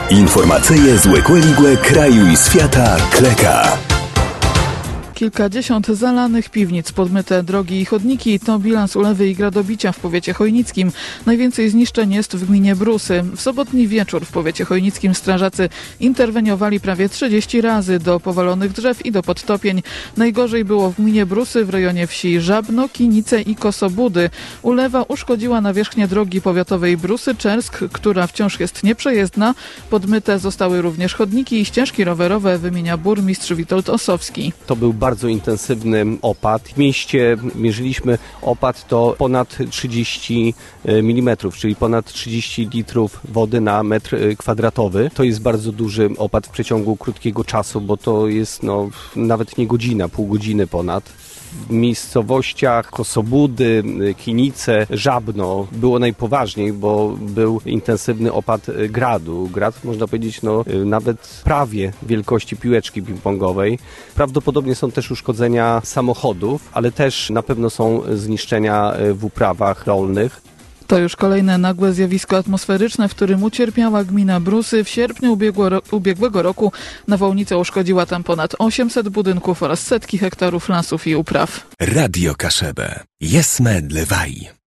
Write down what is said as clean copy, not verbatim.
Informacyje z Łekłe kraju i świata Kleka. Kilkadziesiąt zalanych piwnic, podmyte drogi i chodniki to bilans ulewy i gradobicia w powiecie chojnickim. Najwięcej zniszczeń jest w gminie Brusy. W sobotni wieczór w powiecie chojnickim strażacy interweniowali prawie 30 razy do powalonych drzew i do podtopień. Najgorzej było w gminie Brusy w rejonie wsi Żabno, Kinice i Kosobudy. Ulewa uszkodziła nawierzchnię drogi powiatowej Brusy-Czersk, która wciąż jest nieprzejezdna. Podmyte zostały również chodniki i ścieżki rowerowe, wymienia burmistrz Witold Osowski. To był bardzo intensywny opad. W mieście mierzyliśmy opad to ponad 30 mm, czyli ponad 30 litrów wody na metr kwadratowy. To jest bardzo duży opad w przeciągu krótkiego czasu, bo to jest nawet nie godzina, pół godziny ponad. W miejscowościach Kosobudy, Kinice, Żabno było najpoważniej, bo był intensywny opad gradu. Grad, można powiedzieć, nawet prawie wielkości piłeczki ping-pongowej. Prawdopodobnie są też uszkodzenia samochodów, ale też na pewno są zniszczenia w uprawach rolnych. To już kolejne nagłe zjawisko atmosferyczne, w którym ucierpiała gmina Brusy. W sierpniu ubiegłego roku nawałnica uszkodziła tam ponad 800 budynków oraz setki hektarów lasów i upraw. Radio Kaszebę. Jesme dlewaj.